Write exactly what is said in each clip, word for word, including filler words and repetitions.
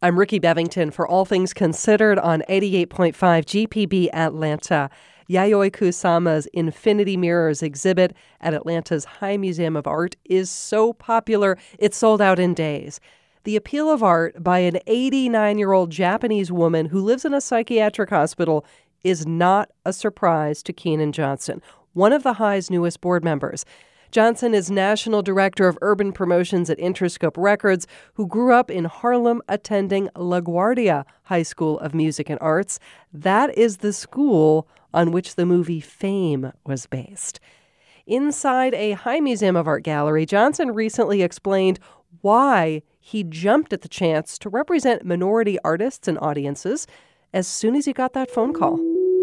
I'm Ricky Bevington for All Things Considered on eighty-eight point five G P B Atlanta. Yayoi Kusama's Infinity Mirrors exhibit at Atlanta's High Museum of Art is so popular, it's sold out in days. The appeal of art by an eighty-nine-year-old Japanese woman who lives in a psychiatric hospital is not a surprise to Keenan Johnson, one of the High's newest board members. Johnson is National Director of Urban Promotions at Interscope Records, who grew up in Harlem attending LaGuardia High School of Music and Arts. That is the school on which the movie Fame was based. Inside a High Museum of Art gallery, Johnson recently explained why he jumped at the chance to represent minority artists and audiences as soon as he got that phone call.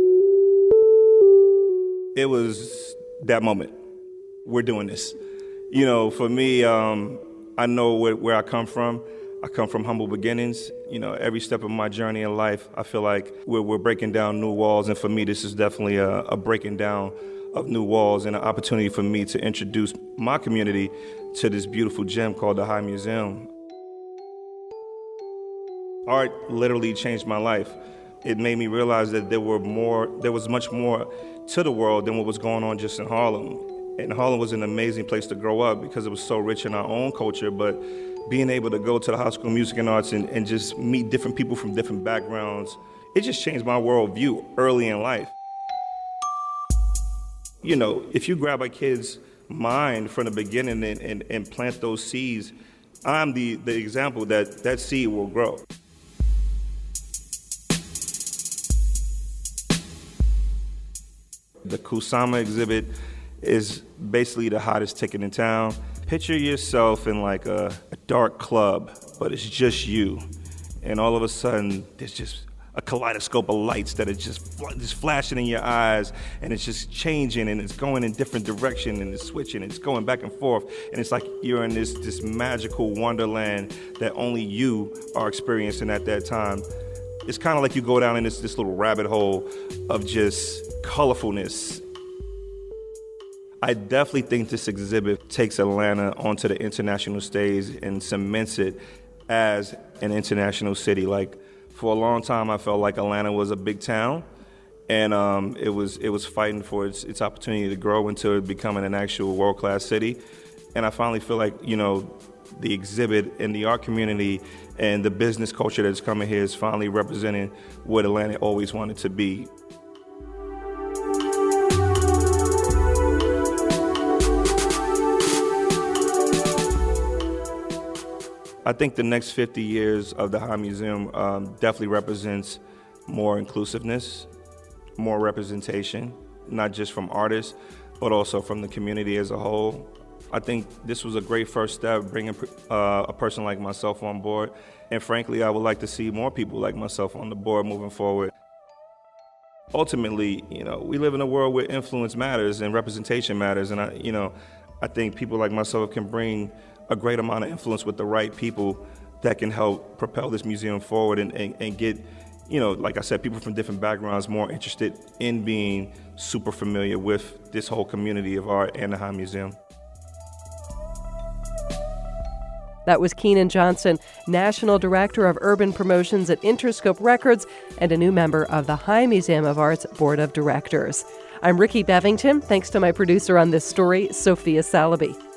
It was that moment. We're doing this. You know, for me, um, I know where, where I come from. I come from humble beginnings. You know, every step of my journey in life, I feel like we're, we're breaking down new walls. And for me, this is definitely a, a breaking down of new walls and an opportunity for me to introduce my community to this beautiful gem called the High Museum. Art literally changed my life. It made me realize that there were more, there was much more to the world than what was going on just in Harlem. And Harlem was an amazing place to grow up because it was so rich in our own culture, but being able to go to the High School of Music and Arts and, and just meet different people from different backgrounds, it just changed my worldview early in life. You know, if you grab a kid's mind from the beginning and, and, and plant those seeds, I'm the, the example that that seed will grow. The Kusama exhibit is basically the hottest ticket in town. Picture yourself in like a, a dark club, but it's just you. And all of a sudden, there's just a kaleidoscope of lights that are just, just flashing in your eyes, and it's just changing, and it's going in different direction, and it's switching, and it's going back and forth. And it's like you're in this, this magical wonderland that only you are experiencing at that time. It's kind of like you go down in this, this little rabbit hole of just colorfulness. I definitely think this exhibit takes Atlanta onto the international stage and cements it as an international city. Like, for a long time, I felt like Atlanta was a big town, and um, it was it was fighting for its, its opportunity to grow into becoming an actual world-class city. And I finally feel like, you know, the exhibit and the art community and the business culture that's coming here is finally representing what Atlanta always wanted to be. I think the next fifty years of the High Museum um, definitely represents more inclusiveness, more representation, not just from artists, but also from the community as a whole. I think this was a great first step, bringing uh, a person like myself on board. And frankly, I would like to see more people like myself on the board moving forward. Ultimately, you know, we live in a world where influence matters and representation matters. And, I, you know, I think people like myself can bring a great amount of influence with the right people that can help propel this museum forward and, and, and get, you know, like I said, people from different backgrounds more interested in being super familiar with this whole community of art and the High Museum. That was Keenan Johnson, National Director of Urban Promotions at Interscope Records and a new member of the High Museum of Art's Board of Directors. I'm Ricky Bevington. Thanks to my producer on this story, Sophia Salaby.